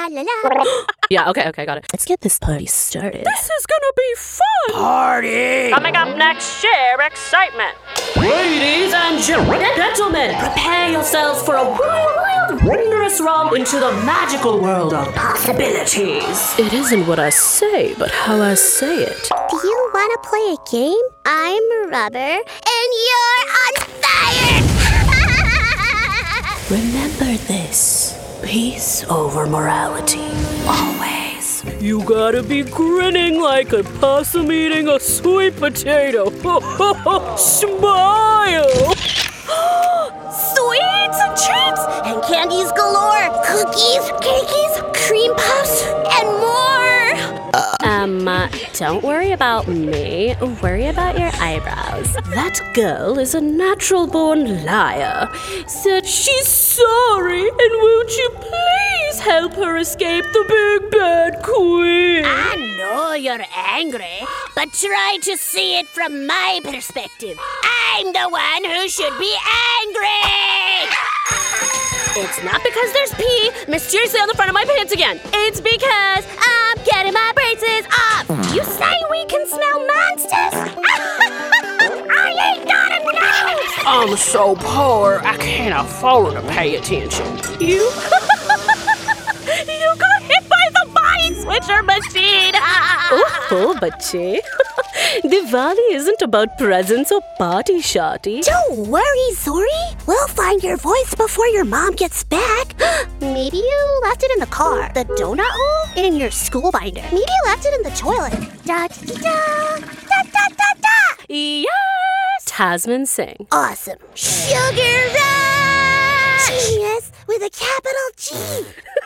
la la la. Yeah, okay, got it. Let's get this party started. This is gonna be fun! Party! Coming up next, share excitement. Ladies and gentlemen, prepare yourselves for a wild, wondrous romp into the magical world of possibilities. It isn't what I say, but how I say it. Do you want to play a game? I'm rubber, and you're on fire! Remember this. Peace over morality. Always. You gotta be grinning like a possum eating a sweet potato. Smile! Sweets and treats and candies galore. Cookies, cakes, cream puffs, and more. Don't worry about me. Worry about your eyebrows. That girl is a natural-born liar. Said she's sorry, and won't you please help her escape the big bad queen? I know you're angry, but try to see it from my perspective. I'm the one who should be angry! It's not because there's pee mysteriously on the front of my pants again. It's because I'm getting my braces off. You say we can smell monsters? I ain't got a nose! I'm so poor, I can't afford to pay attention. You got hit by the body switcher machine. Oh, bache. Diwali isn't about presents or party shawty. Don't worry, Zori. We'll find your voice before your mom gets back. Maybe you left it in the car, the donut hole, in your school binder. Maybe you left it in the toilet. Da da da da da da da. Yes! Tasman sing. Awesome. Sugar Rush! Genius with a capital G.